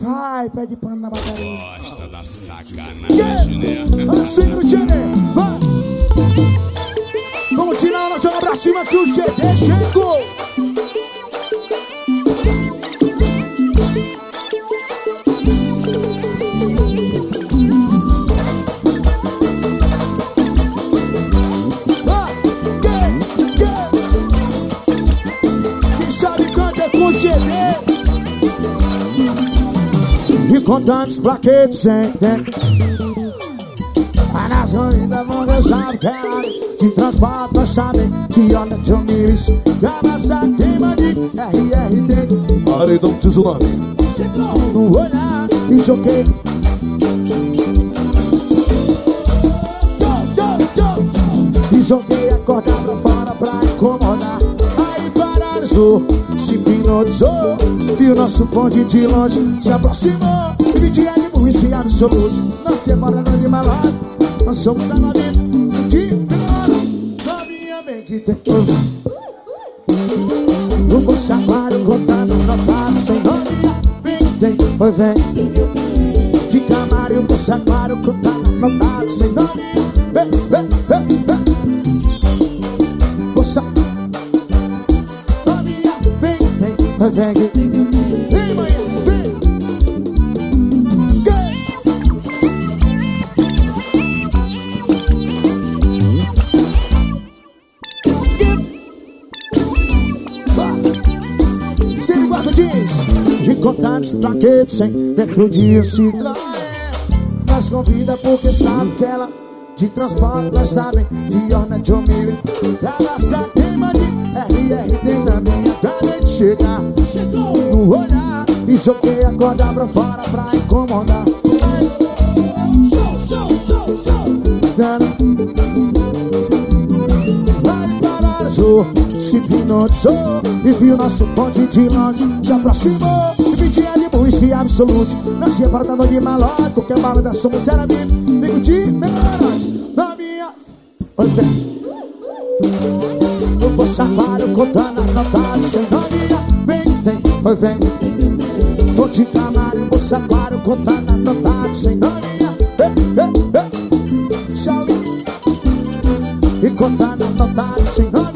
Vai, pede pano na bateria. Gosta da sacanagem, né? Assim no Tchê, vai. Vamos tirar ela, joga pra cima que o Tchê chegou. Quem sabe canta com o Tchê. E com tantos plaquetes sem dentro, a nação ainda não sabe que ela te transporta, sabe? Te olha de omis, abraça queima de RRT. Paredão Tsunami. No olhar e joguei. E joguei a corda pra fora pra incomodar. Aí paralisou, se hipnotizou. Viu nosso bonde de longe, se aproximou. E me tinha de burrice absoluto. Nós que moramos de malado, nós somos a novinha de menor. Novinha bem que tem no bolso aquário, contando notado. Sem novinha, vem que tem, oi vem. De camarão, no bolso aquário, contando notado. Sem novinha, vem, vem, vem, vem. Bolsa novinha, vem, vem, oi vem. Vem, manhã, vem. Se ele guarda jeans e contatos plaquetes sem dentro de um citrão. Mas convida porque sabe que ela de transporte, nós sabem de orna de homem. Abraça queima de RRT também. Acabei de chegar no olhar e joguei a corda pra fora pra incomodar. Aí paralisou, se hipnotizou e viu nosso ponte de longe, se aproximou. E pedia de burrice absoluto. Nós que é para da noite de malote, qualquer bala da somos era vivo. Fico de menores, novinha, oi vem. No bolso aquário, contando anotado. Sem novinha, vem, vem, oi vem. Tô de camarão, bolso aquário, contando anotado. Sem novinha, vem, vem, vem. Shaolin e contando anotado. Sem novinha.